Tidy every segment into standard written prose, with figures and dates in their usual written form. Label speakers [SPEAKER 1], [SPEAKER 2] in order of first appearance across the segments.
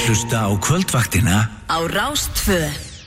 [SPEAKER 1] hlusta á kvöldvaktina
[SPEAKER 2] á Rás 2.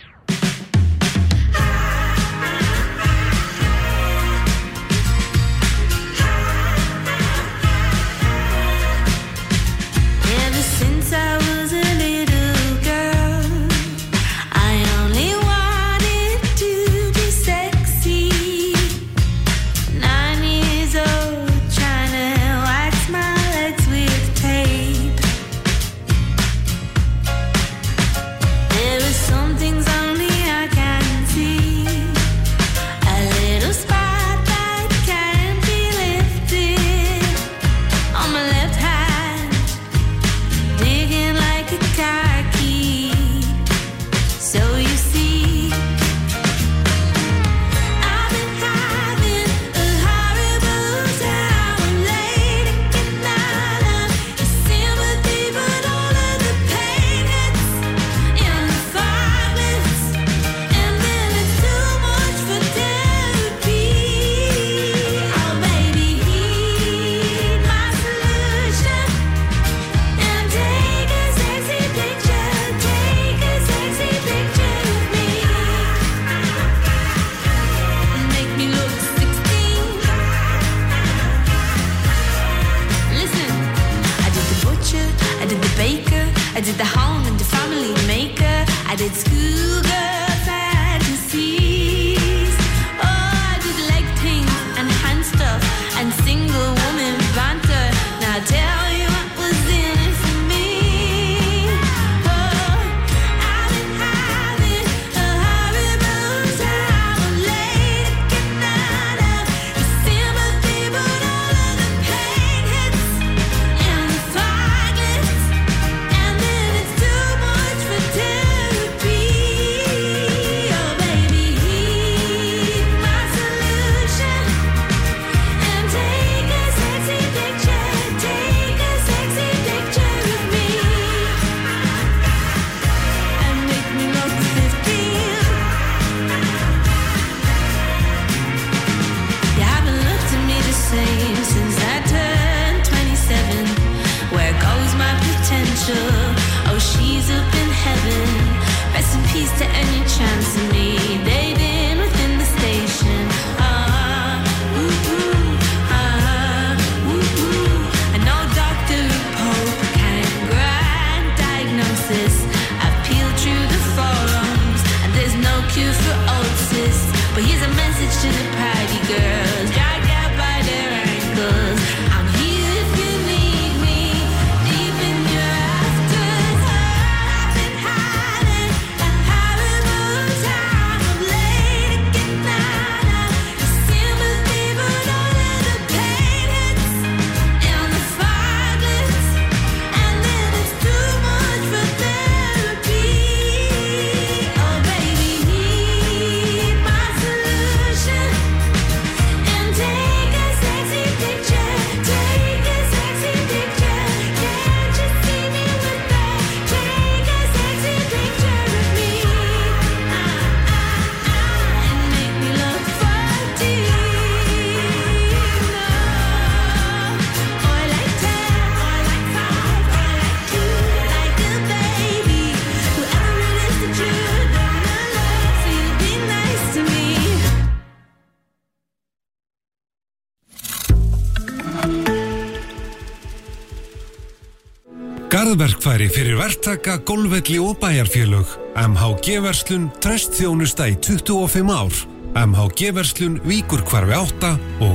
[SPEAKER 3] Garðverkfæri fyrir verktaka, gólfvelli og bæjarfélög. MHG-verslun, traustþjónusta í 25 ár. MHG-verslun, Víkurhvarfi 8 og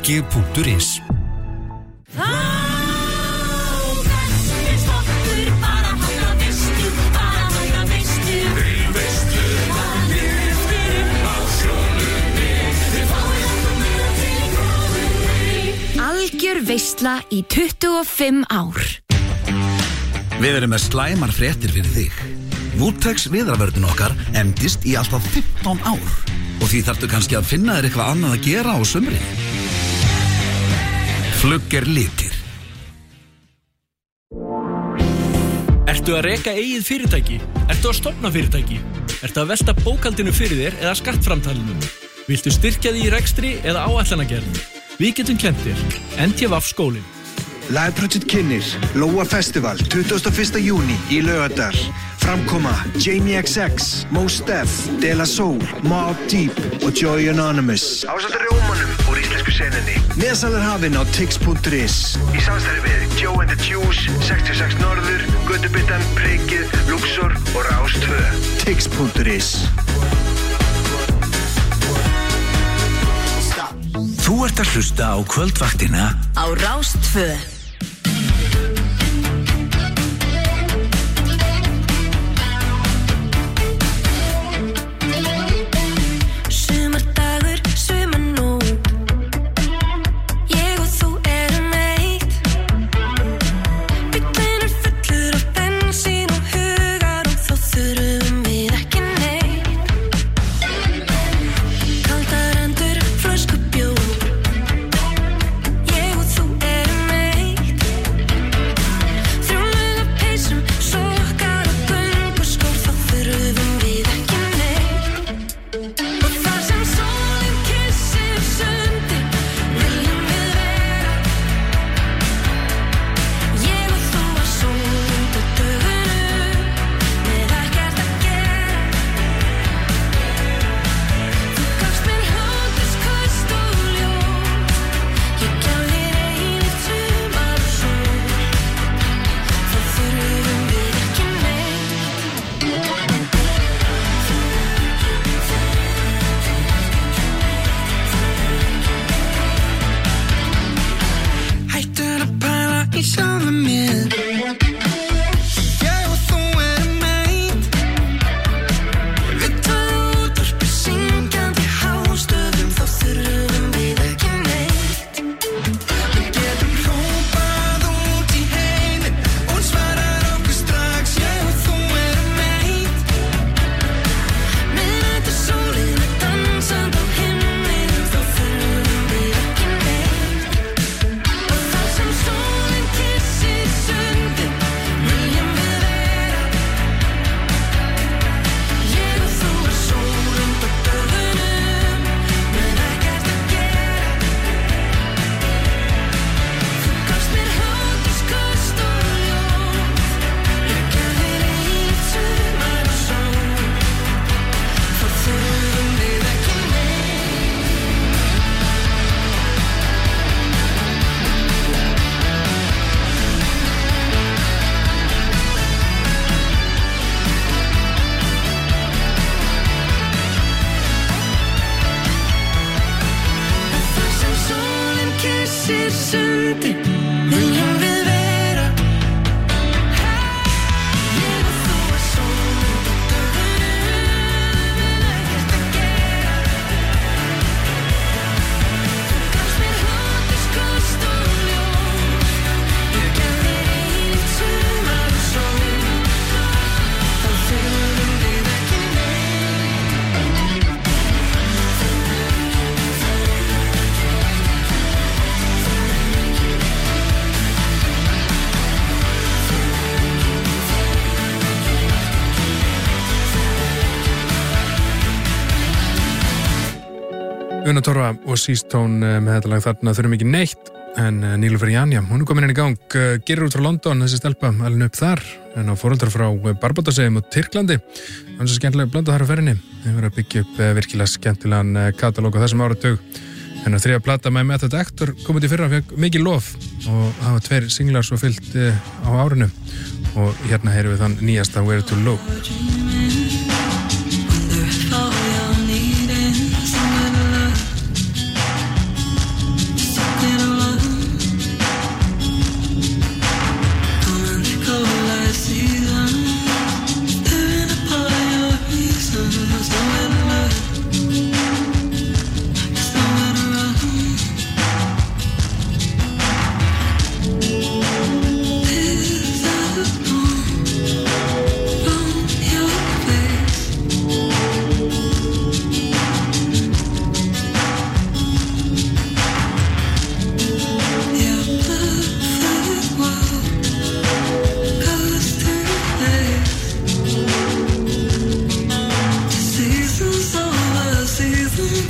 [SPEAKER 3] mhg.is.
[SPEAKER 2] Algjör veisla í 25 ár.
[SPEAKER 1] Við erum með slæmar fréttir fyrir þig. Woodtex viðravörðin okkar endist í alltaf 15 ár og því þarftu kannski að finna þér eitthvað annað að gera á sumri. Flugger litir.
[SPEAKER 4] Ertu að reka eigið fyrirtæki? Ertu að stofna fyrirtæki? Ertu að velta bókhaldinu fyrir þér eða skattframtalinu? Viltu styrkja því í rekstri eða áætlanagerð? Við getum kennt þér. NTVAF skólinn.
[SPEAKER 5] Live Project kynnir Lóa Festival 21. júní í Laugardal. Framkoma Jamie XX, Mos Def, De La Soul, Mobb Deep og Joy Anonymous. Ásamt rjómanum úr íslensku senunni. Miðasal hafinn á tix.is. Í samstarfi við Joe and the Juice, 66 Norður, Götubittan, Prikið, Luxor og Rás 2. Tix.is.
[SPEAKER 1] Þú ert að hlusta á kvöldvaktina
[SPEAKER 2] á Rás 2.
[SPEAKER 6] Una Torfa og Seastone með þetta lag þarna þurfum ekki neitt en Nílufar Janja, hún komin inn í gang gerir út frá London, þessi stelpa alveg upp þar, en á foreldrar frá Barbadosegum og Tyrklandi, hann er svo skemmtilega blanda þar á ferðinni, þeir verið að byggja upp virkilega skemmtilegan katalóg á þessum áratug hennar þriðja plata My Method Actor kom út í fyrra, fekk mikið lof og hafa 2 singlar svo fyllt á árinu og hérna heyrum við þann nýjasta Where to Look.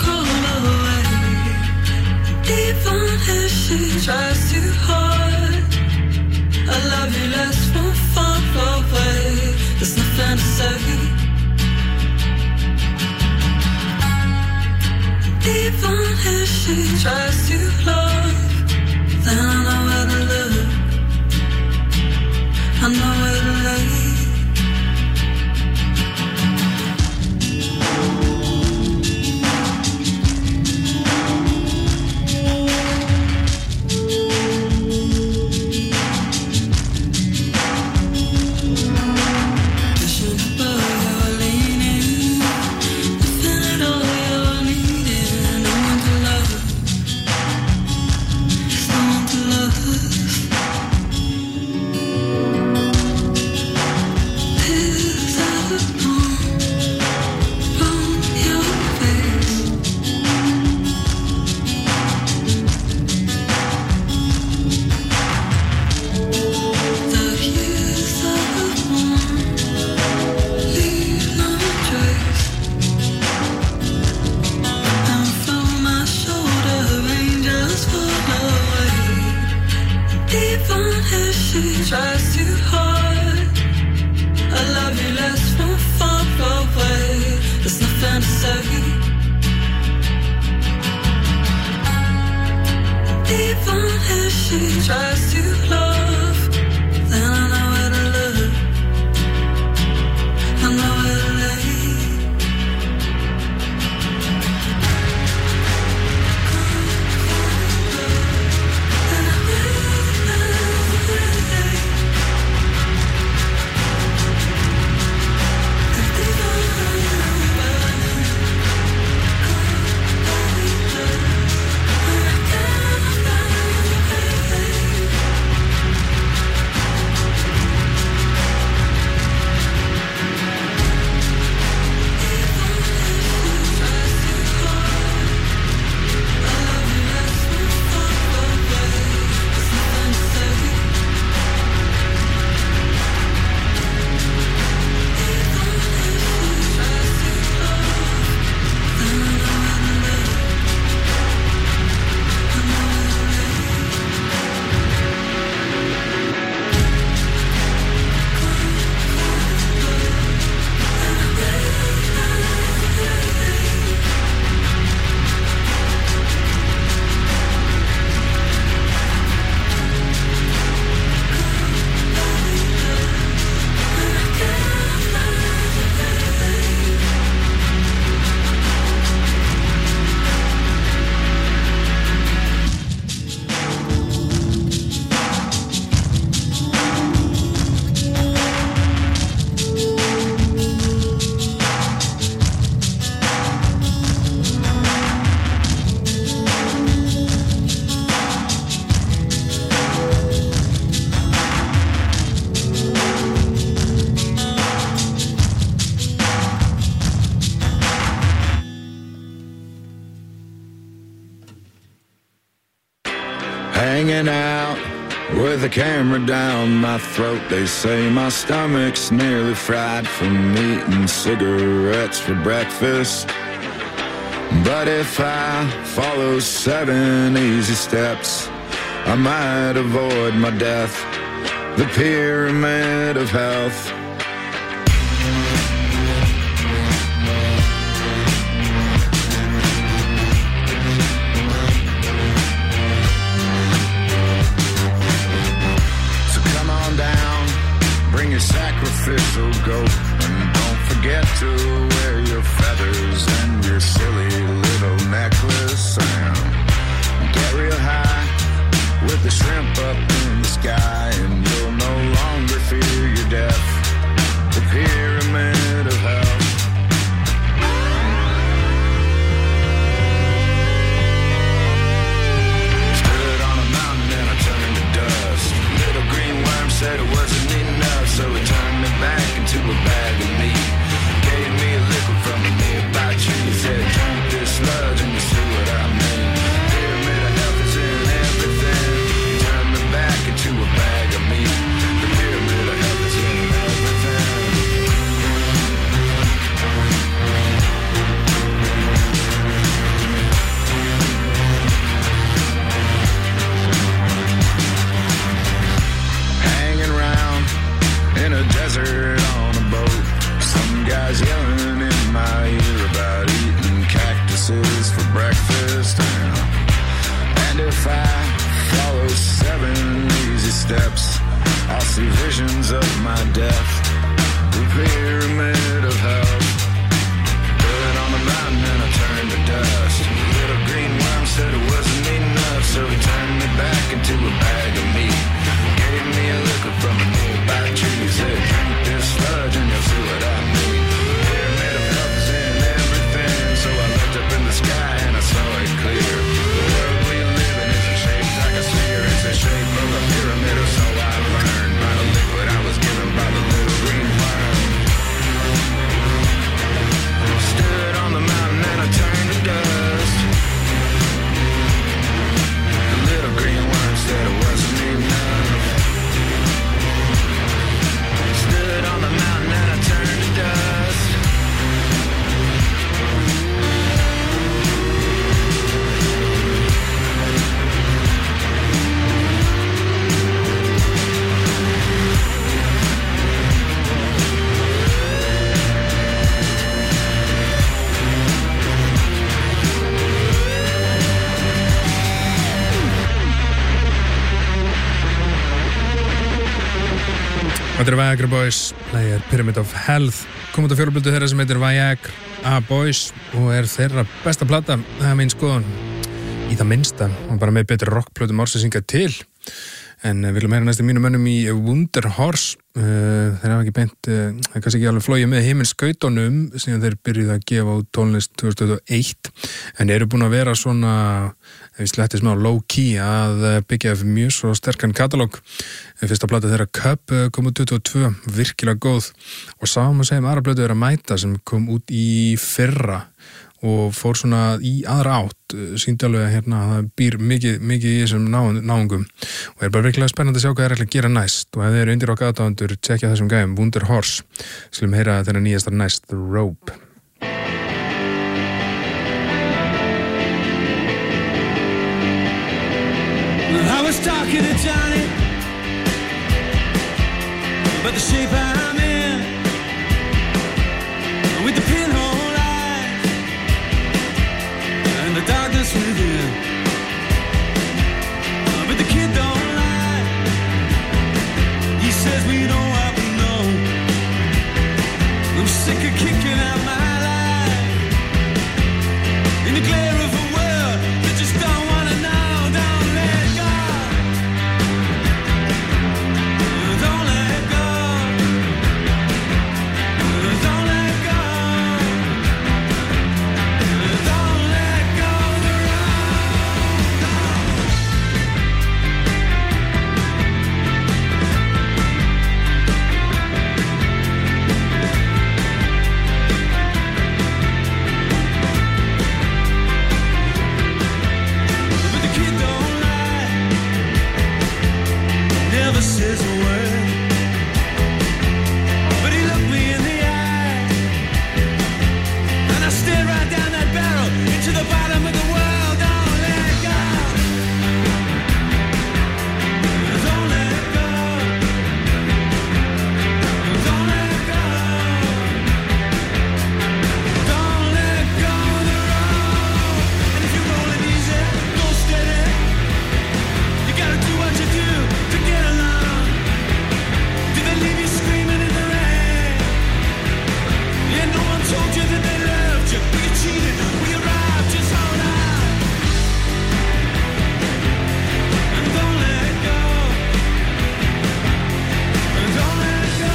[SPEAKER 7] Tries too hard Even if she tries to love, then I know where to look. I know where to lay.
[SPEAKER 8] Hanging out with the camera down my throat. They say my stomach's nearly fried from eating cigarettes for breakfast. But if I follow 7 easy steps, I might avoid my death, the pyramid of health. Sacrificial goat, and don't forget to wear your feathers and your silly little necklace, and get real high with the shrimp up in the sky, and you'll no longer fear your death.
[SPEAKER 6] Þetta Viagra Boys, lagið er Pyramid of Health, kom út á fjóraplötu þeirra sem heitir Viagra Boys og er þeirra besta plata, það er mín skoðun í það minnsta, og bara með betri rockplötum ársins hingað til. En við viljum heyra næstu mínum mönnum í Wonder Horse. Þeir hafa ekki beint, kannski ekki alveg flogið með himinskautunum síðan þeir byrjuðu að gefa út tónlist 2001, en eru búin að vera svona, ef við slettum smá low-key, að byggja mjög svo sterkan katalóg. Fyrsta plata þeirra Cup kom út 22, virkilega góð, og sáum að segja aðra plötu þeirra Mæta sem kom út í fyrra og fór svona í aðra átt, sýndi alveg að hérna það býr mikið í þessum náungum og er bara virkilega spennandi að sjá hvað þeir ætla að gera næst, og ef þeir eru undir okkar aðdáendur, tjekkja þessum gæjum, Wonder Horse. Skulum heyra þeirra nýjasta næst, The Rope.
[SPEAKER 9] I was talking to Johnny about the shape I'm in with the pinhole the darkness within, but the kid don't lie. He says we know what we know. I'm sick of kicking out my life in the glare of a world that just don't wanna know. Don't let go. Don't let go. Don't let go. Don't let go. Never says a word, but he looked me in the eye, and I stared right down that barrel into the bottom of the world. Don't let go. Don't let go. Don't let go. Don't let go of the road. And if you're rolling easy, go steady. You gotta do what you do to get along. Did they leave you screaming in the rain? Yeah, no one told you that they loved you. We cheated, we arrived, just hold on. And don't let go. And don't let go.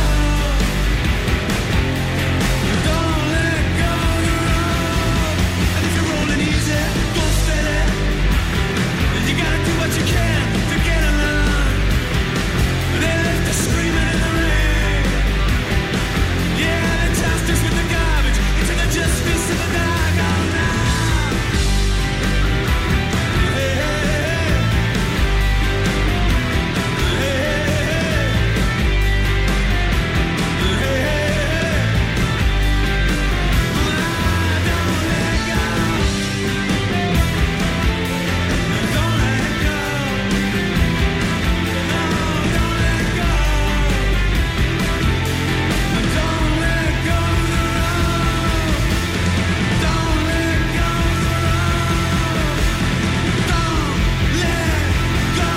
[SPEAKER 9] Don't let go of the road. And if you're rolling easy, go steady. And you gotta do what you can to get along. They left us screaming in the rain. Yeah, they tossed us with the garbage into the justice of the dark. Oh, now. Hey, hey, hey. Hey, hey, hey. Hey, hey, hey. Don't let go. Don't let go. No, don't let go. Don't let go of the road. Don't let go of the road. Don't let go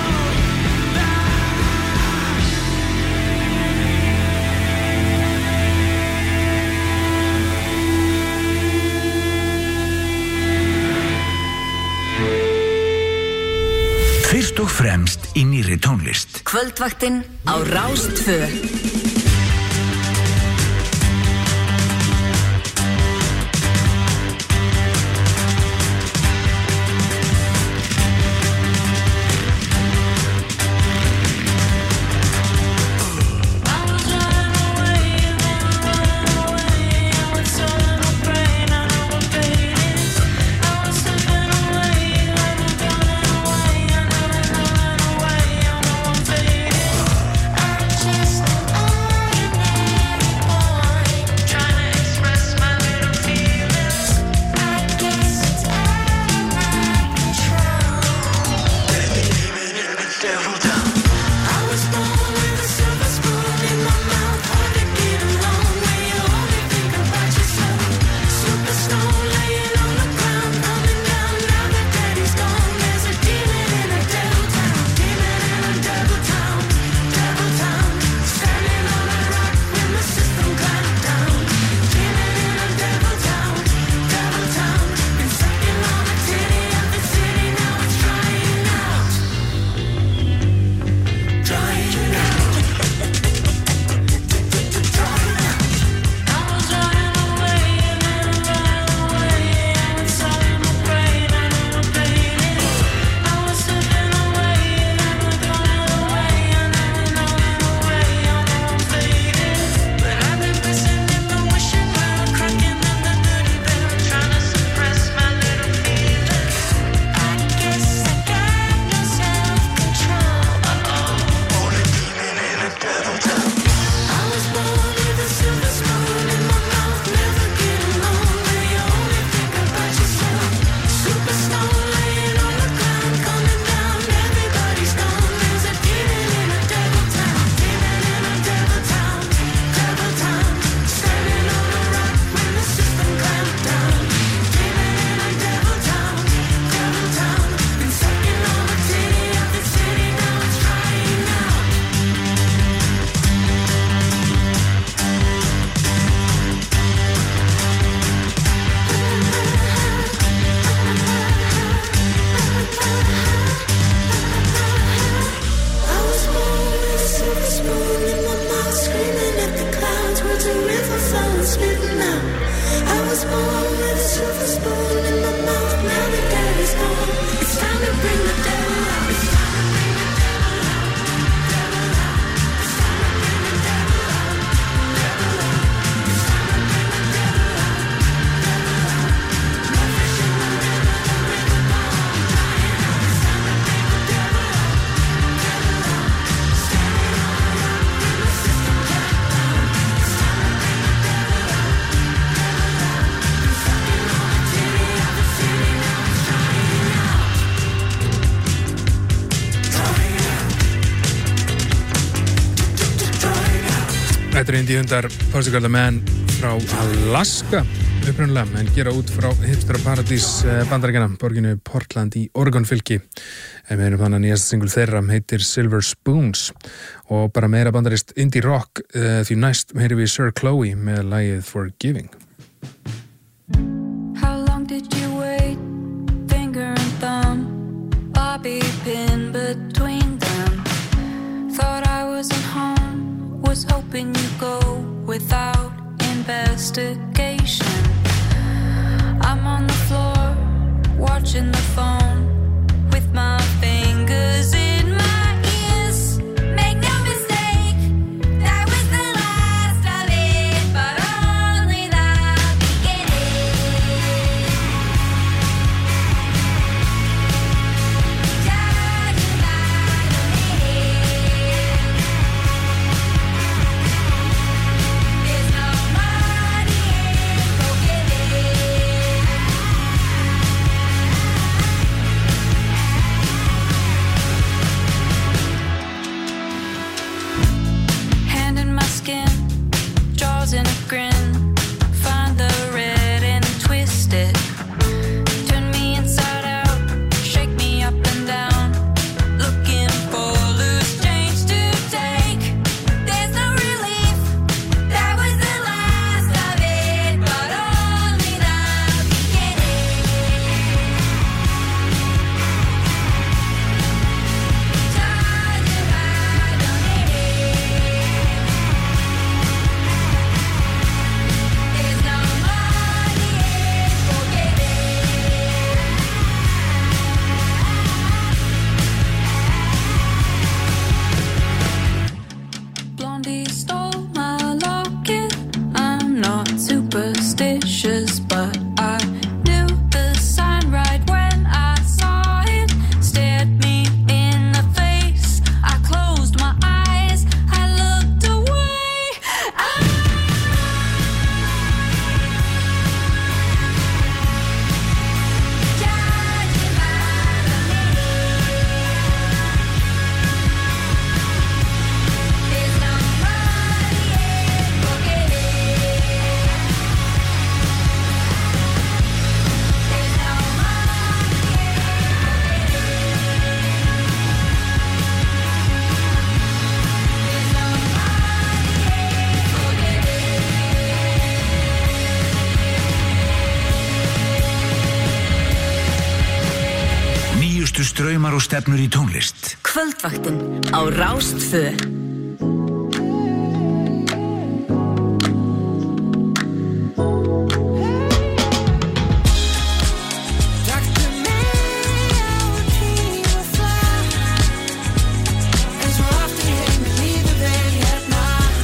[SPEAKER 1] Fyrst og fremst í nýrri tónlist.
[SPEAKER 2] Kvöldvaktin á Rás 2.
[SPEAKER 7] Just
[SPEAKER 6] Þetta eru indie hundar Postal the Man frá Alaska upprunalega, en gera út frá hipstera paradís Bandaríkjanna, borginu Portland í Oregon fylki. Við erum þannig að nýjasta singul þeirra heitir Silver Spoons og bara meira bandarískt indie rock því næst heyrum við Sir Chloe með lagið Forgiving.
[SPEAKER 7] How long did you wait? Finger and thumb, bobby pin between them. Thought I wasn't home, was hoping you'd go without investigation. I'm on the floor, watching the phone, with my fingers in my ears. Make no mistake, that was the last of it, but only the beginning. Judging by the minute, there's no money in forgiving. Hand in my skin, jaws in a grin. Find the red and twist it. Turn me inside out, shake me up and down. Looking for loose change to take. There's no relief, that was the last of it, but only the beginning. Judging by the minute, there's no money in forgiving. Blondie stole my locket. I'm not superstitious, but I knew the sign right when I saw it. Stared me in the face. I closed my eyes. I looked away. Judging by the minute, there's no money in forgiving. There's no money
[SPEAKER 1] Nýjustu straumar og stefnur í tónlist.
[SPEAKER 2] Kvöldvaktin á Rás 2.
[SPEAKER 9] Taktu mig á tímaflak, eins og aftur í heimi líður vel hérna.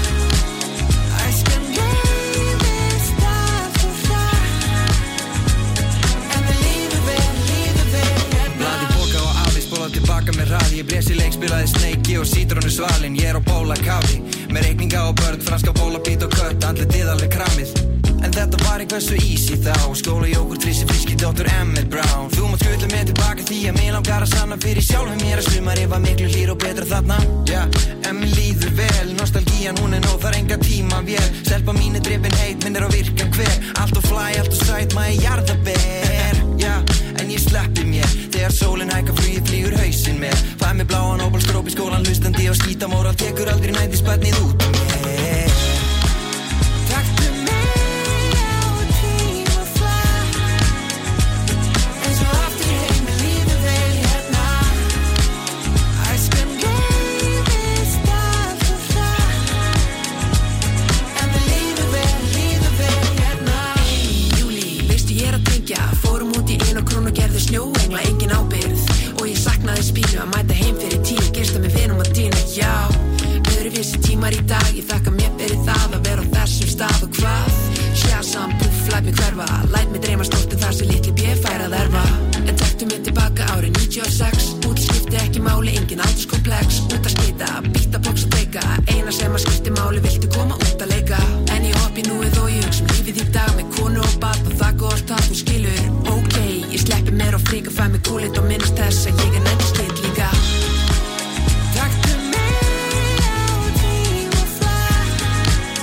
[SPEAKER 9] Æskan gleymist allt of hratt, en mér líður vel hérna.
[SPEAKER 10] Blaði boka og afi, spólað tilbaka með hraði. Ég blési leik, spilaði Snake og sítrónu svalin. Ég á bóla kafi, með reikninga og börn, franska bóla, bít og kött, andlitið alveg kramið. En þetta var eitthvað svo easy þá. Skóla jógur, trissi, friski, Dr. Emmett Brown. Þú mátt skutla mig tilbaka því að mig langar að sanna fyrir sjálfum mér að sumarið var miklu hlýr og betra þarna. Já, en mér líður vel, nostalgían hún nóg, þar enga tíma vél. Stelpa mín drepin heit, minnir á virkan hver. Allt og fly, allt og sæt, maður jarðaber. Já, en ég sleppi mér þegar sólin hækkar flugið flýgur hausinn mér. Fæ mér bláan óbálskróp í skólan, hlustandi á skítamóral, tekur aldrei nændisbarnið út um mér.
[SPEAKER 9] Taktu mig á tímaflak, eins og aftur í heimi líður vel hérna. Æskan gleymist allt of hratt, en mér líður vel hérna.
[SPEAKER 11] Í júlí, veistu ég að tengja. Fórum út í 1 krónu, gerðu snjóengla, engin ábyrgð. Og ég saknaði spínu að mæta heim fyrir 10, gista með vinum að dýna, já. Öðruvísi tímar í dag, ég þakka mér fyrir það að vera á þessum stað og hvað. Shazam, puff, læt mig hverfa, læt mig dreyma stórt þar sem litli B fær að erfa. En taktu mig tilbaka árið 96, útl skipti ekki máli, engin aldurskomplex. Út að skita, býta box og breyka, eina sem að skipti máli, viltu koma út að leika. En ég hoppi núið og ég hugsa lífið í dag með konu og barn og það gott að þú skilur. Ok, ég sleppi mér og fríka, fæ mig kúlit og minnst þess að ég nændislind líka.
[SPEAKER 9] Taktu mig á tímaflak,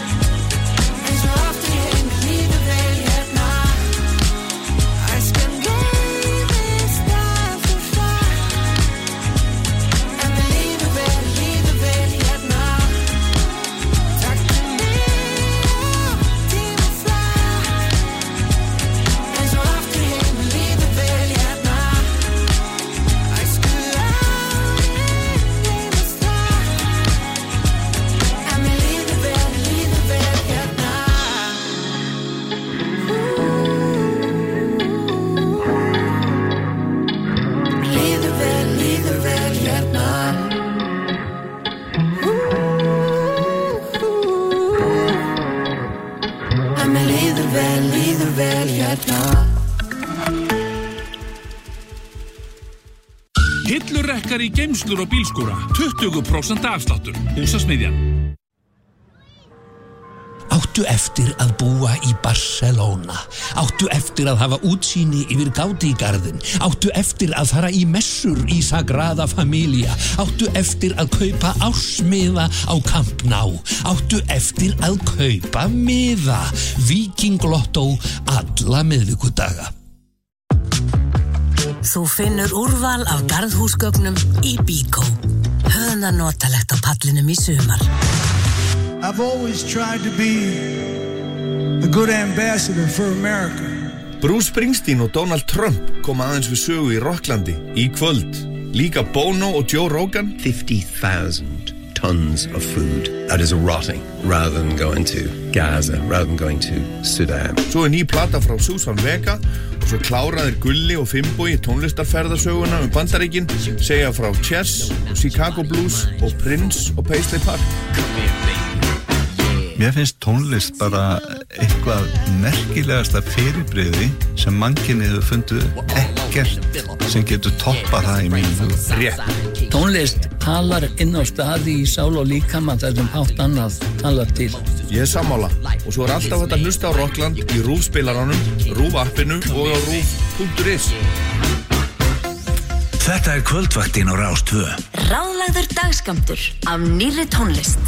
[SPEAKER 12] Hillurrekkar í geymslur og bílskúra. 20% afsláttur. Húsasmiðjan.
[SPEAKER 13] Áttu eftir að búa í Barcelona. Áttu eftir að hafa útsýni yfir Gaudí-garðinn. Áttu eftir að fara í messur í Sagrada Familia. Áttu eftir að kaupa ársmiða á Camp Nou. Áttu eftir að kaupa miða. Viking Lotto alla miðvikudaga.
[SPEAKER 2] Þú finnur úrval af garðhúsgögnum í Bíkó. Höfum það notalegt á pallinum í sumar.
[SPEAKER 14] I've always tried to be a good ambassador for America.
[SPEAKER 15] Bruce Springsteen og Donald Trump koma aðeins við sögu í Rocklandi í kvöld. Líka Bono og Joe Rogan.
[SPEAKER 16] 50,000 tons of food that is rotting rather than going to Gaza, rather than going to Sudan.
[SPEAKER 15] Svo ný plata frá Susan Vega og svo kláraðir Gulli og Fimbogi tónlistarferðasöguna Bandaríkin, segja frá Chess og Chicago Blues og Prince og Paisley Park.
[SPEAKER 17] Mér finnst tónlist bara eitthvað merkilegasta fyrirbrigði sem mannkynið hefur fundið ekkert sem getur toppað það í mínum hug.
[SPEAKER 15] Rétt.
[SPEAKER 18] Tónlist talar inn á staði í sál og líkama þessum hátt annað talar til.
[SPEAKER 15] Ég sammála og svo alltaf hægt að hlusta á Rockland í RÚV-spilaranum, RÚV-appinu og á RÚV.is.
[SPEAKER 1] Þetta kvöldvaktin á Rás 2.
[SPEAKER 2] Ráðlagður dagskammtur af nýrri tónlist.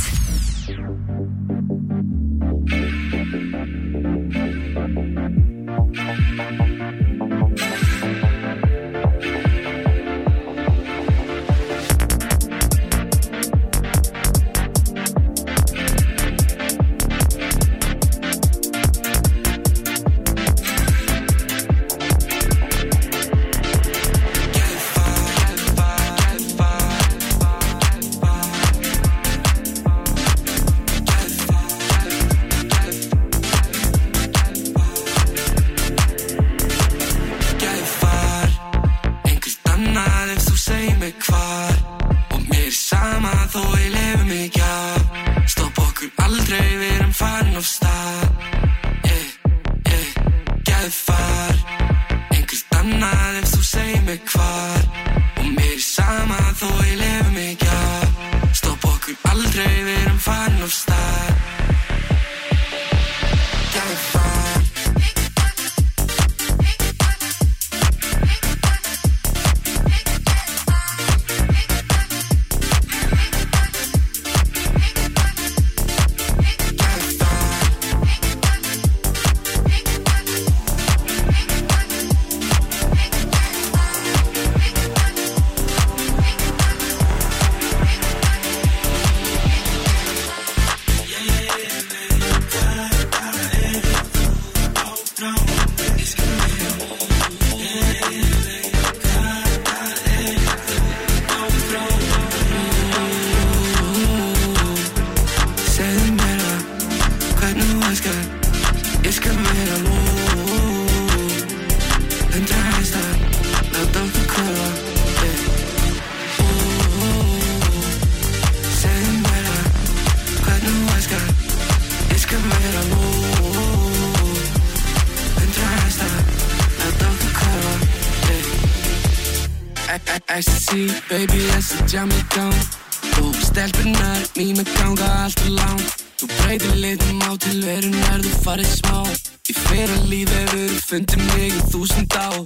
[SPEAKER 19] Ecstasy, baby, þessi jam í gang. Þú stelpunar mína ganga allt og langt. Þú breytir litum á tilverun þú farið smá. Í fyrra lífi hefur fundið mig í 1000 ár.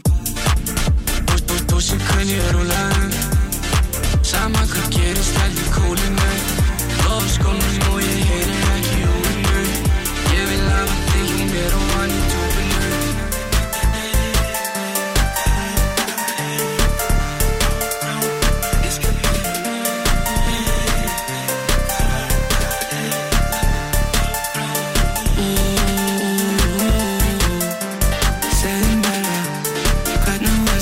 [SPEAKER 19] Búsi hvernig ég rúla sama hvað gerist heldur kúlinu. Lofa skónum og ég heyri ekki úrinu. Ég vil hafa þig hjá mér og hann í túbinu. Segðu mér hvernig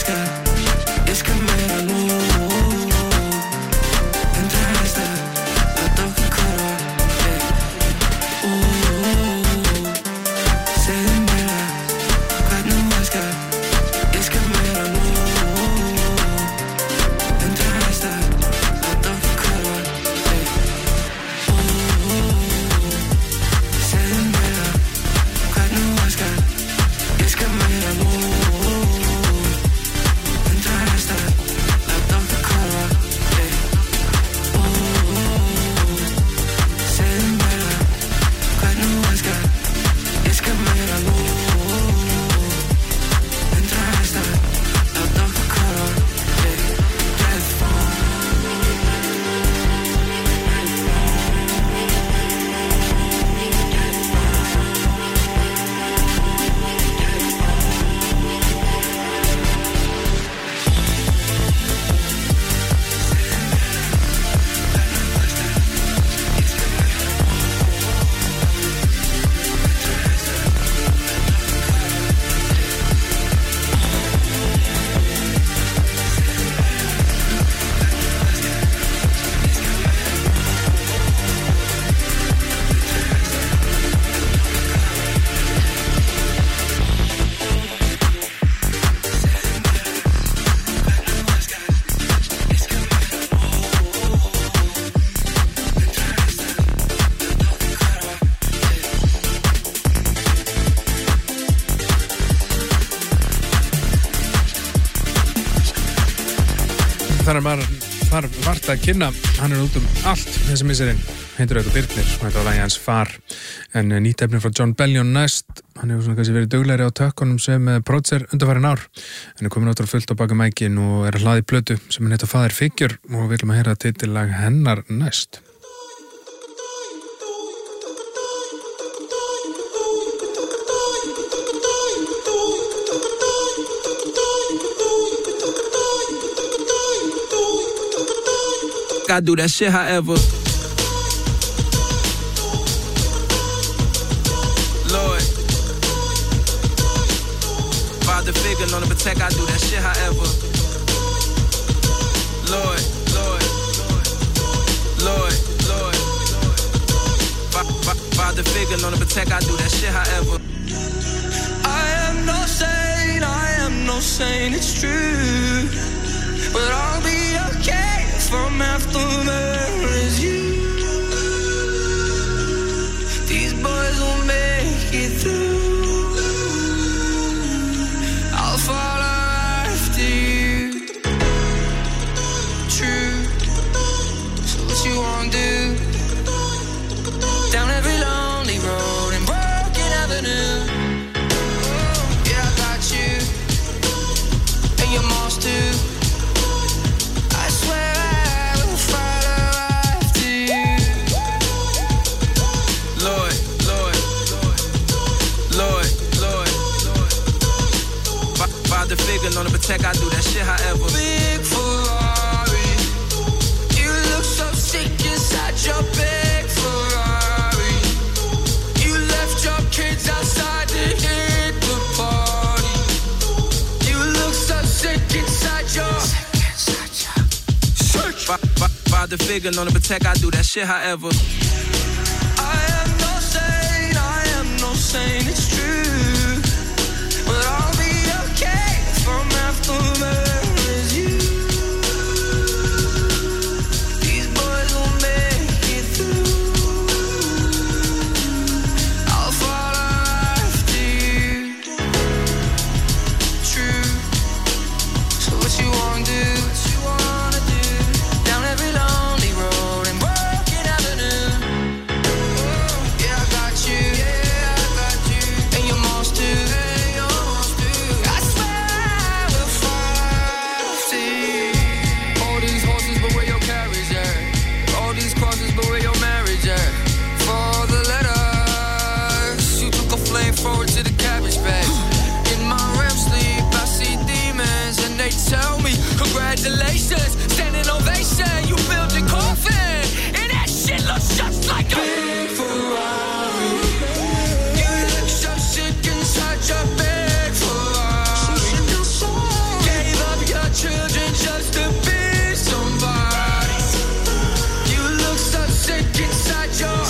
[SPEAKER 6] þar vart að kynna, hann út allt þessi misserinn, heitir auðvitað Birnir og þetta var lagi hans Far, en nýtt efni frá Jon Bellion næst, hann hefur svona kannski verið duglegri á tökkunum sem pródser undanfarin ár, hann komin áttur fullt á baka mækin og hlaði plötu sem hann heitir Father Figure og við viljum að heyra titillag hennar næst.
[SPEAKER 19] I do that shit however. Lord, Father figure, known to protect, I do that shit however. Lord, Father figure, known to protect, I do that shit however.
[SPEAKER 9] I am no saint, it's true, but I'll be okay from after there is you. These boys will make it through. I'll follow after you. True. So what you wanna do? Down every lonely road and broken avenue. Yeah, I got you, and your moms too. I swear I will follow after you.
[SPEAKER 19] Lord, Father figure, known to protect, I do that shit however.
[SPEAKER 9] Big Ferrari, you look so sick inside your big Ferrari. You left your kids outside to hit the party. You look so sick inside your
[SPEAKER 19] Father figure, known to protect, I do that shit however.
[SPEAKER 9] I am no saint, it's true, but I'll be okay from after there is you. These boys will make it through. I'll follow after you. True. So what you wanna do? Down every lonely road and broken avenue. Yeah, I got you. And your moms too. I swear I will follow after you.
[SPEAKER 19] All these horses, but where your carriage at? All these crosses, but where your marriage at?
[SPEAKER 9] For the letters, you took a flame forward to the cabbage patch. In my REM sleep, I see demons, and they tell me, congratulations, standing ovation, you built a coffin, and that shit looks just like a big Ferrari. You look so sick inside your big Ferrari. Gave up your children just to be somebody. You look so sick inside your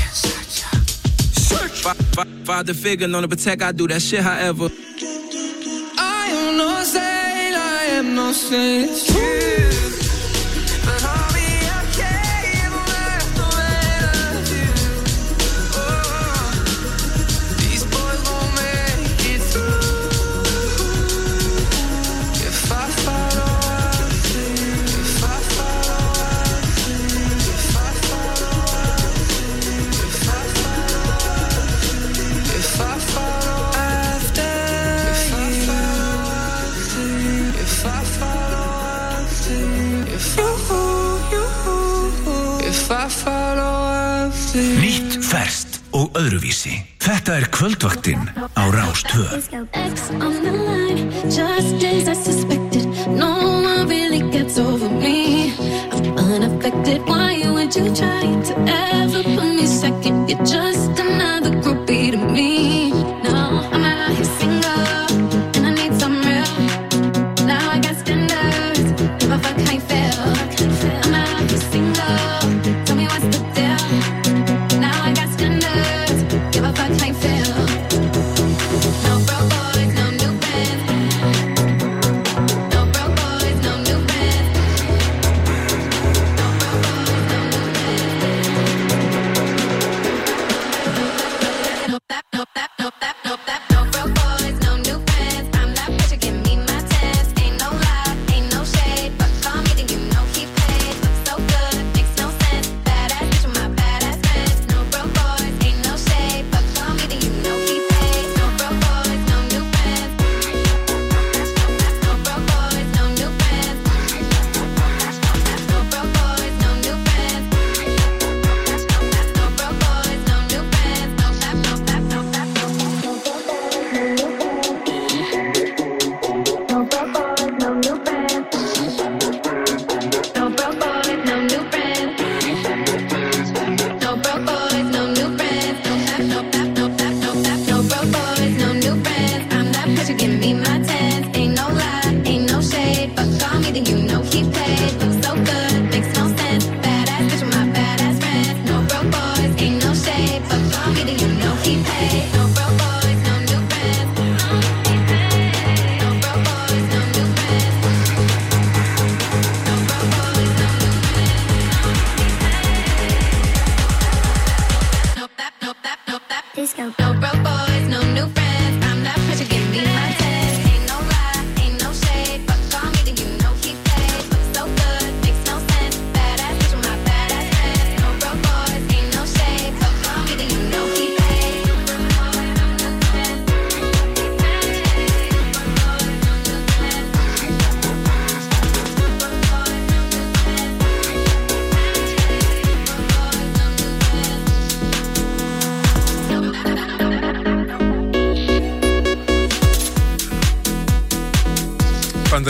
[SPEAKER 19] Father figure, known to protect, I do that shit however.
[SPEAKER 9] I am no saint, it's true, but I'll be okay if I'm after you. Oh, these boys won't make it through. If I follow after you, if I follow after you, if I follow after you, if I follow after you, if I follow after you, if I follow after you, if I follow after you.
[SPEAKER 1] Nýtt, ferskt og öðruvísi. Þetta kvöldvaktin á Rás 2.
[SPEAKER 20] X on the line, just as I suspected. No one really gets over me. I'm unaffected. Why would you try to ever put me second? You're just another groupie to me. No, I'm out here single, and I need some real. Now I got standards. Give a fuck how you feel. I'm out here single. Tell me what's the deal. Now I got standards. Give a fuck how you feel. No broke boys, no new bands.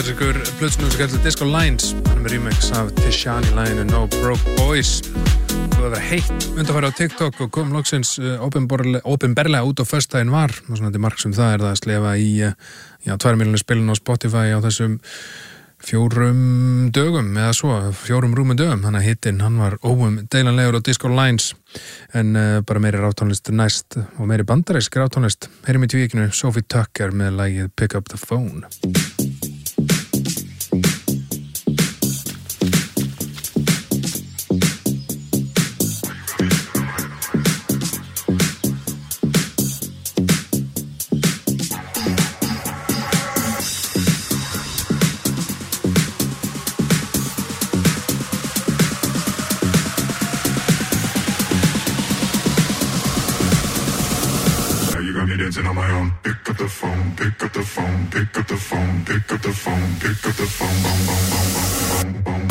[SPEAKER 6] klassikur plötsnum sem kallar Disco Lines, hann er með remix af Tishani-læginu No Broke Boys. Það var heitt undanfæri á TikTok og kom loksins opinberlega út á föstudaginn var, og svona til marks það er það að slefa í 2 milljónir spilin á Spotify á þessum 4 dögum eða svo, 4 rúmum dögum, þannig að hittinn hann var óumdeilanlegur á Disco Lines, en bara meiri raftónlist næst og meiri bandarísk raftónlist. Heyrim í tvíkinu Sophie Tucker með lagið Pick Up the Phone.
[SPEAKER 9] dancing on my own. Pick up the phone, pick up the phone, pick up the phone, pick up the phone, pick up the phone, boom, boom, boom, boom, boom, boom.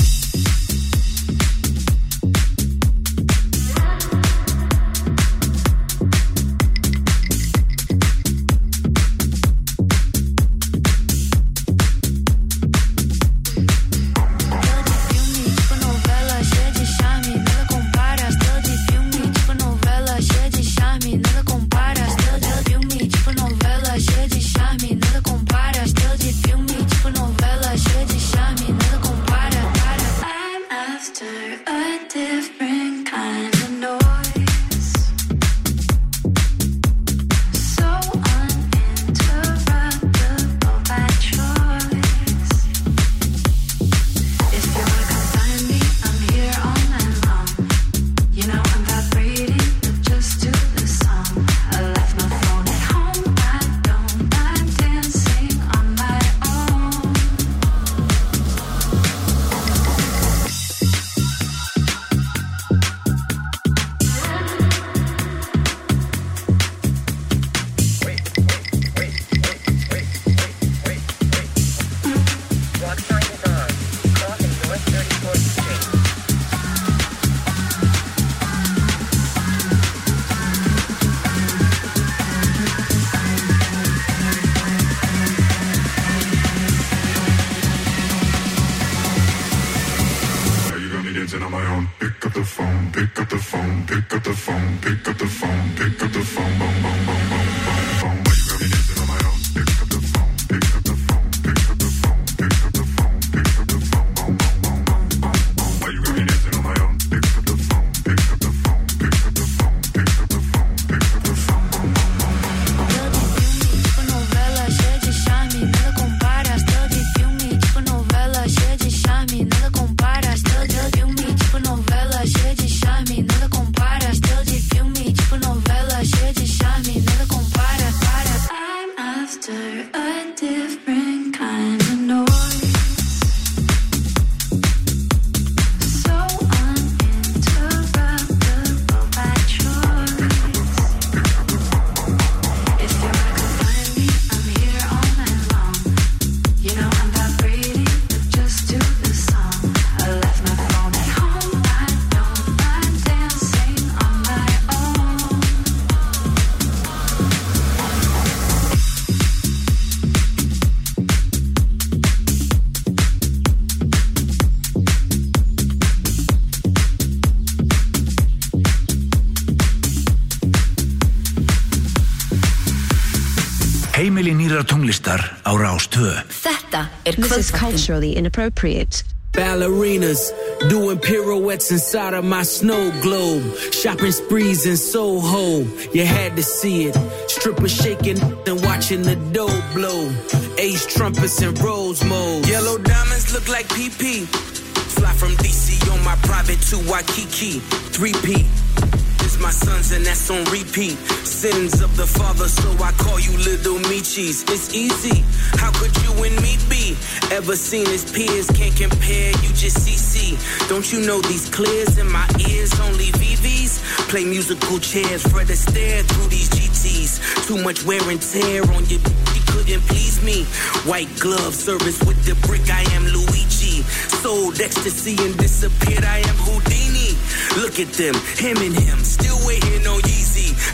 [SPEAKER 1] Tónlistar á Rás 2.
[SPEAKER 21] Þetta This is culturally inappropriate.
[SPEAKER 19] Ballerinas doing pirouettes inside of my snow globe. Shopping sprees in Soho, you had to see it. Strippers shaking and watching the dough blow. Ace trumpets in rose mode. Yellow diamonds look like PP. Fly from DC on my private to Waikiki. 3P. It's my sons and that's on repeat. Sins of the father, so I call you little Michis. It's easy, how could you and me be? Ever seen his peers, can't compare, you just CC. Don't you know these clears in my ears, only VVs? Play musical chairs, Fred Astaire through these GTs. Too much wear and tear on your you couldn't please me. White glove service with the brick, I am Luigi. Sold ecstasy and disappeared, I am Houdini. Look at them, him and him, still waiting on Yeezy.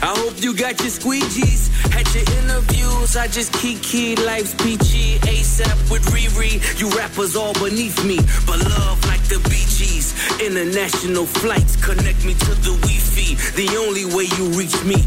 [SPEAKER 19] I hope you got your squeegees at your interviews. I just kiki, life's peachy. ASAP with Riri, you rappers all beneath me, but love like the Bee Gees. International flights connect me to the Wi-Fi. The only way you reach me,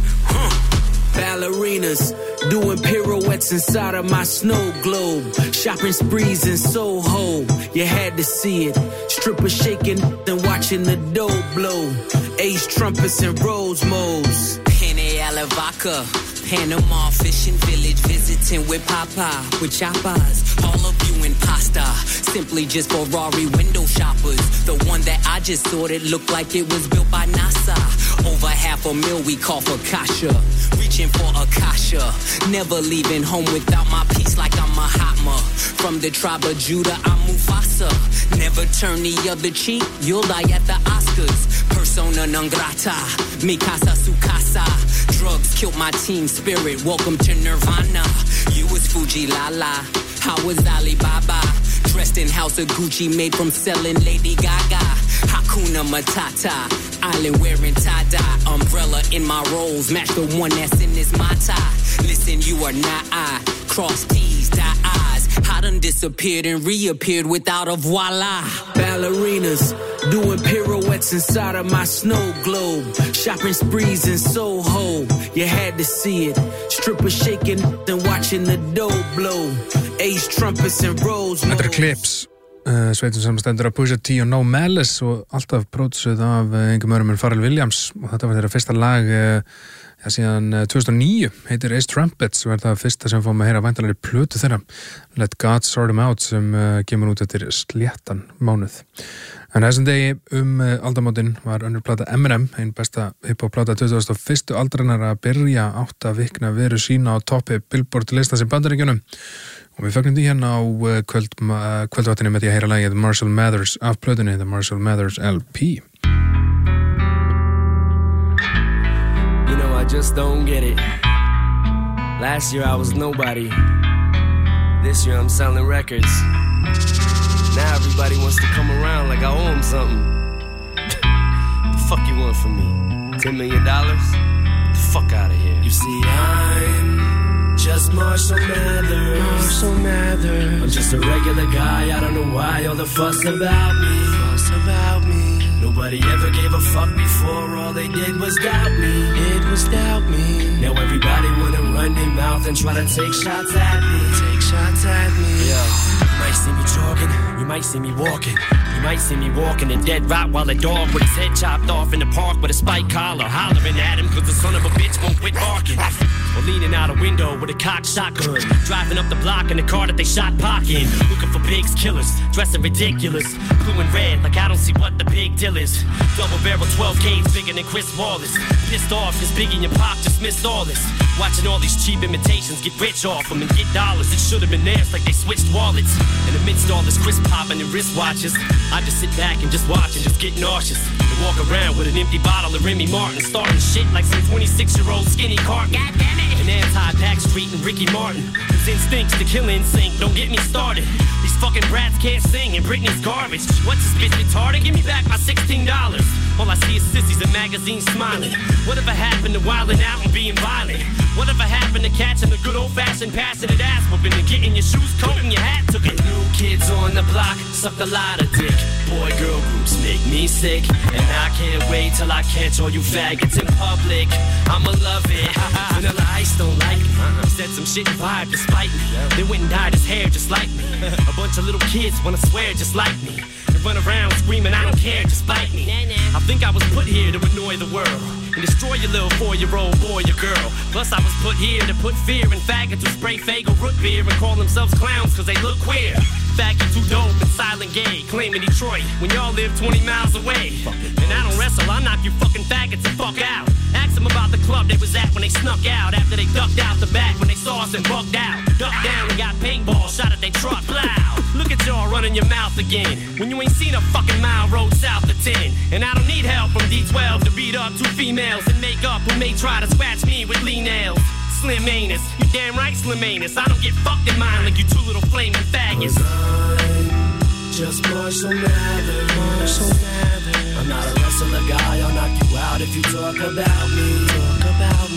[SPEAKER 19] Ballerinas doing pirouettes inside of my snow globe. Shopping sprees in Soho, you had to see it. Strippers shaking, then watching the dough blow. Ace trumpets and rose modes.
[SPEAKER 3] Penny Alavaca, Panama fishing village, visiting with Papa, with chapas. All of you impasta, simply just Ferrari window shoppers. The one that I just saw that looked like it was built by NASA. Over $500,000 we call for Kasha. Reaching for Akasha, never leaving home without my peace like I'm Mahatma. From the tribe of Judah, I'm Mufasa. Never turn the other cheek, you'll die at the Oscars. Persona non grata, mi casa su casa. Drugs killed my team spirit, welcome to Nirvana. You was Fuji Lala, I was Alibaba. Dressed in House of Gucci, made from selling Lady Gaga. Hakuna Matata, island wearing tie-dye. Umbrella in my rolls, match the one that's in this Mata. Listen, you are not I, cross T's, dot I's. I done disappeared and reappeared without a voila.
[SPEAKER 19] Ballerinas doing pirouettes inside of my snow globe. Shopping sprees in Soho, you had to see it. Strippers shaking, then watching the dough blow. Ace trumpets and rose modes.
[SPEAKER 6] Þetta Clips, sveitum sem stendur að Pusha T og No Malice og alltaf pródsuð af engum öðrum en Pharrell Williams, og þetta var þeirra fyrsta lag síðan 2009, heitir Ace Trumpets og það fyrsta sem fórum að heyra væntanlegri plötu þeirra, Let God Sort Him Out, sem kemur út eftir sléttan mánuð. En þessum degi aldamótin var önnur plata Eminem, einn besta hiphop-plata 2001. aldarinnar, að byrja 8 vikna veru sína á toppi Billboard listans í Bandaríkjunum. Og við fögnum því hérna á kvöldvattinu með því að heyra lagið Marshall Mathers af plötunni, The Marshall Mathers LP.
[SPEAKER 19] You know, I just don't get it. Last year I was nobody. This year I'm selling records. Now everybody wants to come around like I owe them something. The fuck you want from me? $10 million? The fuck out of here. You see, I'm just Marshall Mathers. Marshall Mathers. I'm just a regular guy. I don't know why all the fuss about me. Fuss about me. Nobody ever gave a fuck before. All they did was doubt me. It was doubt me. Now everybody wanna run their mouth and try to take shots at me. Take shots at me. Yeah. You might see me jogging, you might see me walking. You might see me walking a dead Rottweiler dog with his head chopped off in the park with a spike collar, hollering at him cause the son of a bitch won't quit barking. Or leaning out a window with a cocked shotgun, driving up the block in the car that they shot Pac in, looking for pigs, killers, dressing ridiculous, blue and red like I don't see what the big deal is. Double barrel 12 gauge bigger than Chris Wallace. Pissed off cause Biggie and Pop just missed all this. Watching all these cheap imitations get rich off them and get dollars. It should have been theirs like they switched wallets. And amidst all this crisp popping and wristwatches, I just sit back and just watch and just get nauseous. And walk around with an empty bottle of Remy Martin, starting shit like some 26-year-old skinny carton. God damn it! And anti-Backstreet and Ricky Martin, whose instincts to kill in sync. Don't get me started. These fucking brats can't sing and Britney's garbage. What's this bitch retarded? Give me back my $16. All I see is sissies in magazines smiling. Whatever happened to wilding out and being violent? Whatever happened to catching the good old-fashioned passionate ass whooping and getting your shoes coat and your hat took it? New kids on the block sucked a lot of dick. Boy-girl groups make me sick, and I can't wait till I catch all you faggots in public. I'ma love it. Vanilla Ice don't like me. Said some shit and vibe despite me. Then went and dyed his hair just like me. A bunch of little kids wanna swear just like me. Run around screaming, I don't care, just bite me. I think I was put here to annoy the world and destroy your little 4-year-old boy or girl. Plus I was put here to put fear in faggots who spray Faygo root beer and call themselves clowns cause they look queer. Faggot too dope and silent gay, claiming Detroit when y'all live 20 miles away. And I don't wrestle, I knock you fucking faggots the fuck out. Ask them about the club they was at when they snuck out, after they ducked out the back when they saw us and bugged out. Ducked down and got paintball shot at their truck, plow. Look at y'all running your mouth again when you ain't seen a fucking mile road south of 10. And I don't need help from D12 to beat up 2 females in makeup who may try to scratch me with lean nails. Slim anus, you damn right Slim anus. I don't get fucked in mine like you 2 little flaming faggots. Just Marshall Mathers. Marshall Mathers. I'm not a wrestler guy, I'll knock you out if you talk about me. Talk about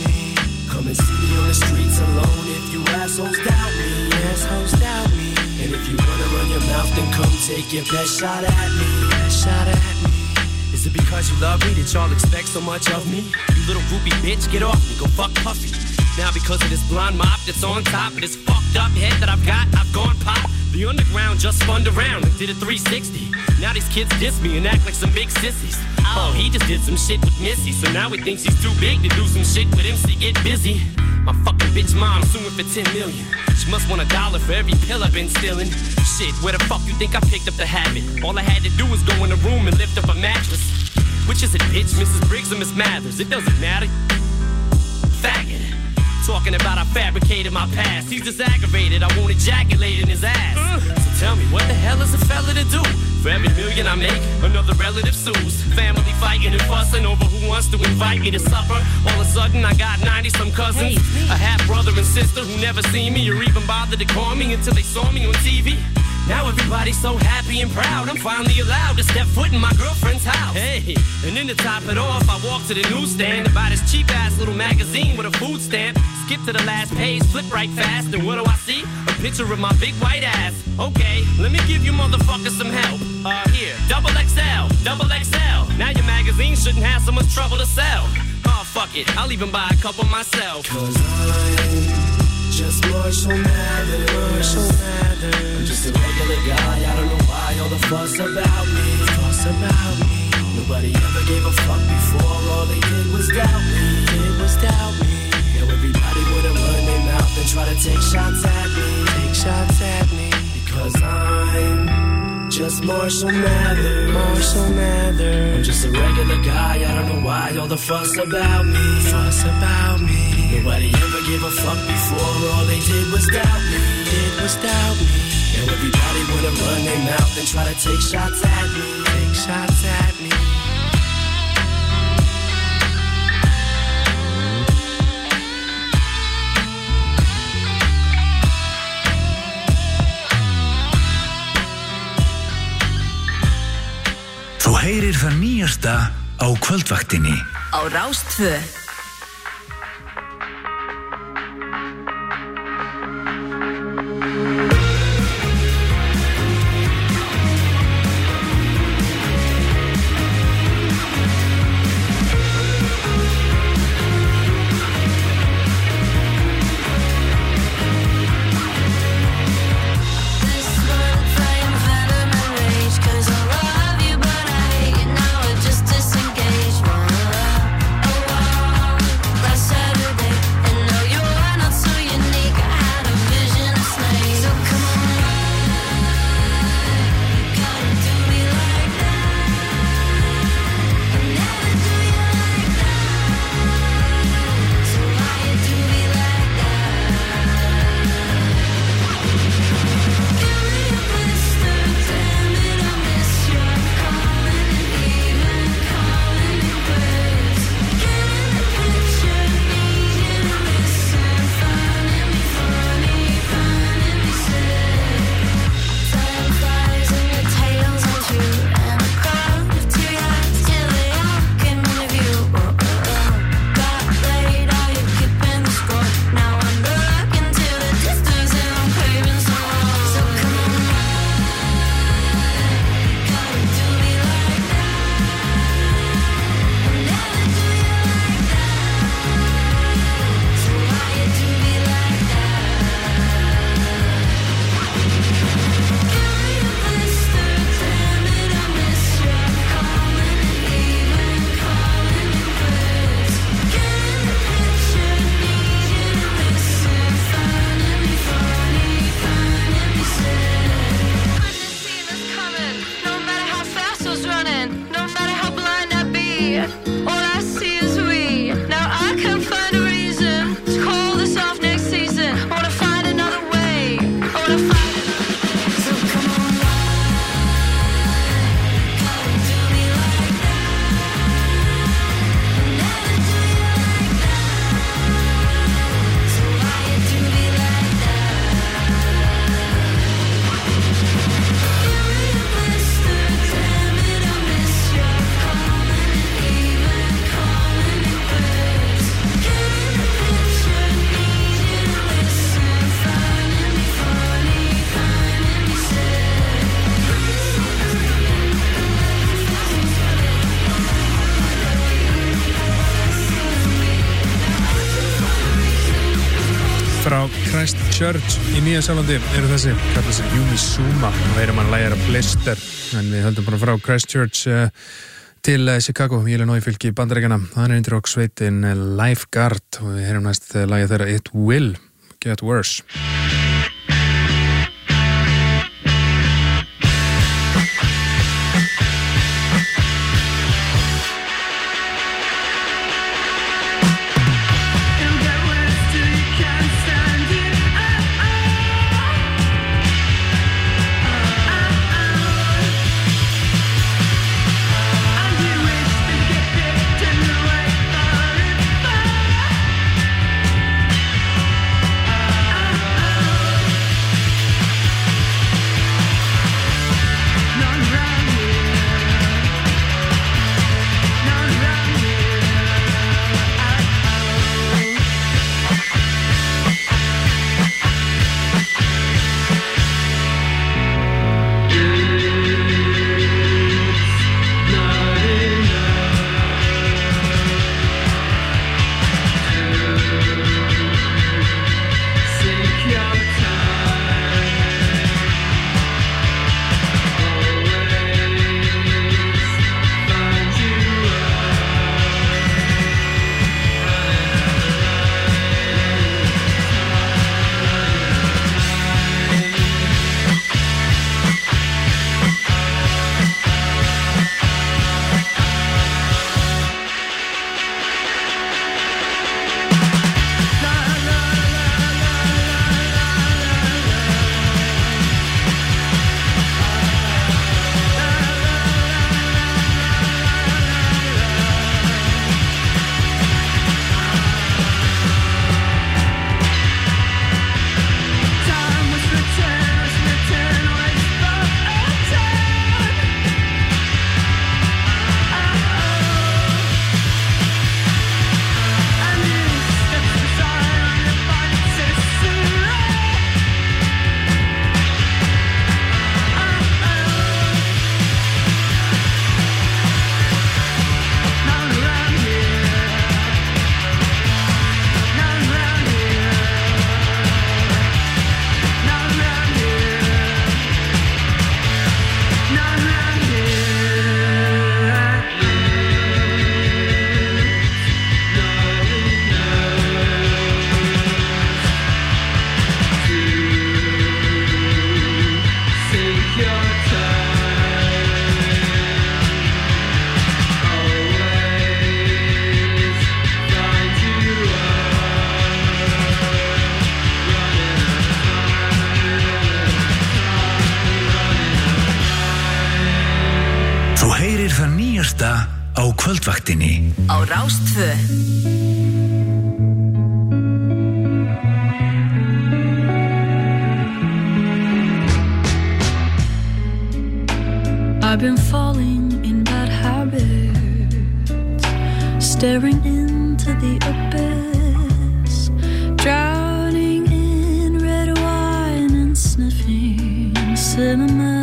[SPEAKER 4] Come and see me on the streets alone if you assholes doubt me. Assholes doubt me. And if you wanna run your mouth, then come take your best shot at me. Best shot at me. Is it because you love me that y'all expect so much of me? You little groupie bitch, get off me, go fuck Puffy. Now because of this blonde mop that's on top of this fucked up head that I've got, I've gone pop. The underground just spun around and did a 360. Now these kids diss me and act like some big sissies. Oh, he just did some shit with Missy, so now he thinks he's too big to do some shit with MC Get Busy. My fucking bitch mom suing for 10 million. She must want $1 for every pill I've been stealing. Shit, where the fuck you think I picked up the habit? All I had to do was go in the room and lift up a mattress. Which is it, bitch? Mrs. Briggs or Miss Mathers? It doesn't matter. Faggot. Talking about I fabricated my past. He's just aggravated, I won't ejaculate in his ass. So tell me, what the hell is a fella to do? For every million I make, another relative sues. Family fighting and fussing over who wants to invite me to supper. All of a sudden I got 90-some cousins. A half-brother and sister who never seen me or even bothered to call me until they saw me on TV. Now everybody's so happy and proud, I'm finally allowed to step foot in my girlfriend's house. Hey, and then to top it off, I walk to the newsstand to buy this cheap-ass little magazine with a food stamp. Skip to the last page, flip right fast, and what do I see? A picture of my big white ass. Okay, let me give you motherfuckers some help. Here, double XL. Now your magazine shouldn't have so much trouble to sell. Oh, fuck it, I'll even buy a couple myself. 'Cause I'm just Marshall Mathers. I'm just a regular guy, I don't know why all the fuss about me. Nobody ever gave a fuck before, all they did was doubt me. Now everybody wanna run their mouth and try to take shots at me. Because I'm just Marshall Mathers. I'm just a regular guy, I don't know why all the fuss about me. Nobody ever gave a fuck before, all they did was doubt me. Now everybody wanna run their mouth and try to take shots at me.
[SPEAKER 1] Þú heyrir það nýjasta á kvöldvaktinni.
[SPEAKER 2] Á Rás 2.
[SPEAKER 20] Cause I love you, but I hate you now. I just disengage.
[SPEAKER 6] Christchurch í Nýja-Sjálandi eru þessi, kallar sig Yumi Suma og heyrum hann lægir að Blister en við höldum bara frá Christchurch til Chicago, Illinois fylki Bandaríkjanna. Það er indrock sveitin Lifeguard og við heyrum næst lagið þeirra It Will Get Worse.
[SPEAKER 5] á kvöldvaktinni
[SPEAKER 2] á Rás 2.
[SPEAKER 7] I've been falling in bad habits, staring into the abyss, drowning in red wine and sniffing cinnamon.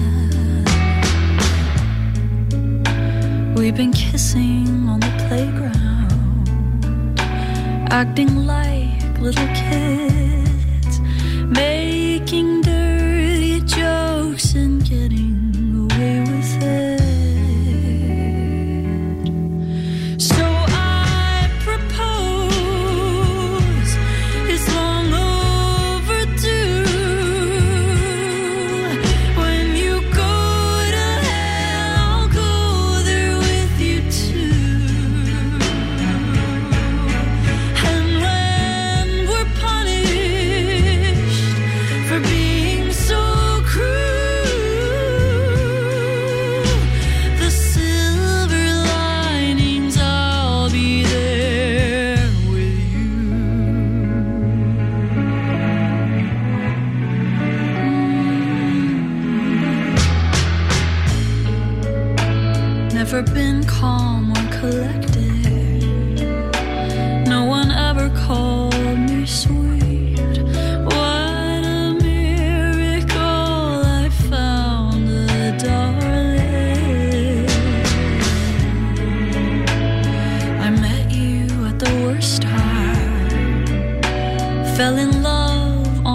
[SPEAKER 7] We've been kissing on the playground, acting like little kids, making dirty jokes and getting away with it. So I propose, it's long overdue. When you go to hell, I'll go there with you too. And when we're punished for being so cruel, the silver linings, I'll be there with you. Never been calm or collected. No one ever called me sweet. What a miracle, I found a darling. I met you at the worst time, fell in love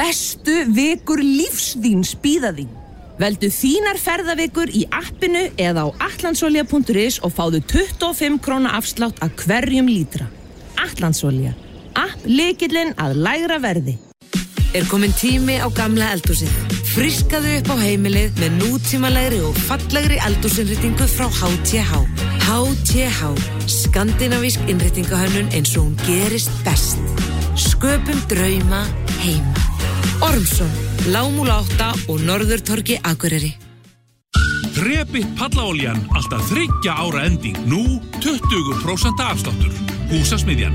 [SPEAKER 8] Bestu vikur lífsþíns bíða þín. Veldu þínar ferðavikur í appinu eða á atlandsolja.is og fáðu 25 króna afslátt af hverjum lítra. Atlandsolja. App lykillinn að lægra verði.
[SPEAKER 22] Komin tími á gamla eldhúsið. Friskaðu upp á heimilið með nútímalegri og fallegri eldhúsinnréttingu frá HTH. HTH. Skandinavísk innréttingahönnun eins og hún gerist best. Sköpum drauma heima. Ormsson, Lágmúla 8 og Norðurtorgi Akureyri.
[SPEAKER 12] Þrepitt pallaoljan, alltaf 3 ára ending. Nú 20% afsláttur. Húsasmiðjan.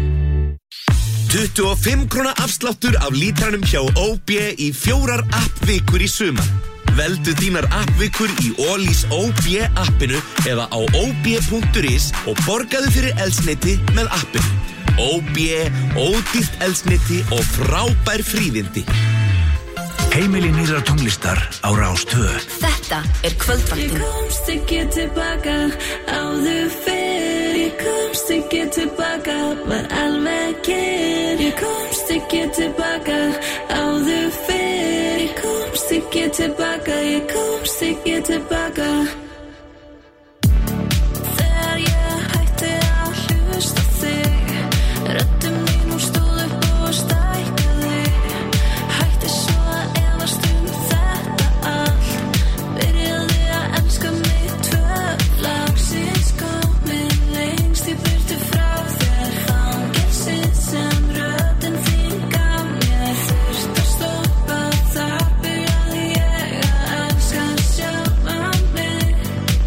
[SPEAKER 23] 25 króna afsláttur af lítranum hjá OB í 4 appvikur í sumar. Veldu þínar appvikur í Ólís OB appinu eða á ob.is og borgaðu fyrir eldsneyti með appinu. OB, ódýrt eldsneyti og frábær fríðindi.
[SPEAKER 5] Heimili nýrrar tónlistar á Rás 2.
[SPEAKER 20] Þetta kvöldvaktin.
[SPEAKER 7] Ég komst ekki tilbaka áður fyrr. Ég komst ekki tilbaka, var alveg kyrr. Ég komst ekki tilbaka áður fyrr. Ég komst ekki tilbaka, ég komst ekki tilbaka. Þegar ég hætti að hlusta á þig, röddin mín hún stóð upp og stækkaði. Hætti svo að efast þetta allt. Byrjaði að elska mig 2 lagsins komin lengst í burtu frá þér. Fangelsið sem röddin þín gaf mér þurfti að stoppa. Þar byrjaði ég að elska sjálfan mig.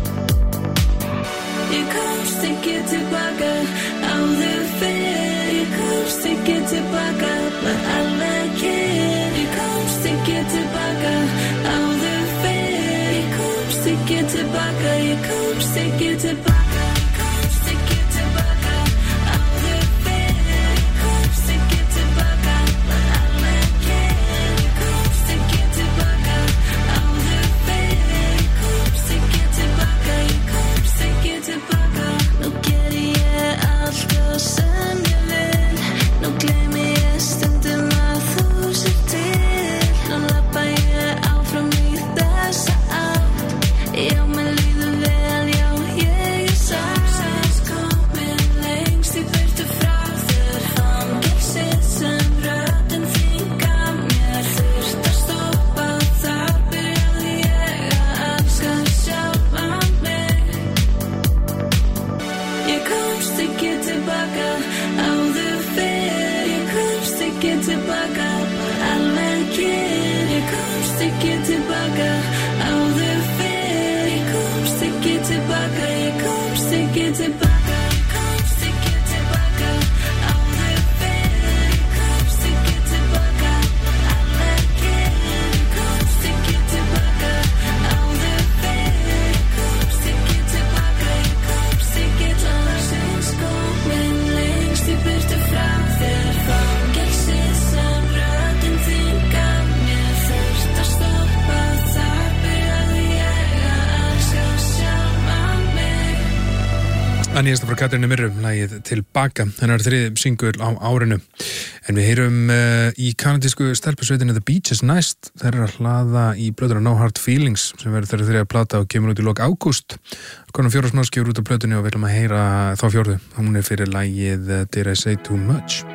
[SPEAKER 7] Ég komst ekki tilbaka áður fyrr. Ég komst ekki tilbaka, var alveg kyrr. Ég komst ekki tilbaka áður fyrr. Ég komst ekki tilbaka, ég komst ekki tilbaka. Ég komst ekki tilbaka áður fyrr. Ég komst ekki tilbaka, var alveg kyrr. Ég komst ekki tilbaka áður fyrr. Ég komst ekki tilbaka, ég komst ekki tilbaka. Nú geri ég allt það sem ég vil. Nú gleymi ég stundum að þú sér til. Nú labba ég áfram í þessa átt. Já, mér líður vel, já, ég sátt. Komin lengst í burtu frá þér. Fangelsið sem röddin þín gaf mér þurfti að stoppa. Þar byrjaði ég að elska sjálfan mig. Ég komst ekki tilbaka áður fyrr. Ég komst ekki tilbaka, var alveg kyrr. Ég komst ekki tilbaka áður fyrr. Ég komst ekki tilbaka, ég komst ekki tilbaka. Ég komst ekki tilbaka áður fyrr. Ég komst ekki tilbaka, var alveg kyrr. Ég komst ekki tilbaka áður fyrr. Ég komst ekki tilbaka, ég komst ekki lagsins komin lengst í burtu frá þér. Fangelsið sem röddin þín gaf mér þurfti að stoppa. Þar byrjaði ég að elska sjálfan mig.
[SPEAKER 6] Það nýjasta frá Katrínu Mirru, lagið Tilbaka, hennar 3. singull á árinu. En við heyrum í kanadísku stelpusveitinni The Beaches næst. Þeir eru að hlaða í plötuna No Hard Feelings sem verður þeirra 3. plata og kemur út í lok ágúst. Konar 4 smáskjur út á plötunni og við viljum að heyra þá 4. Hún er fyrir lagið Did I Say Too Much?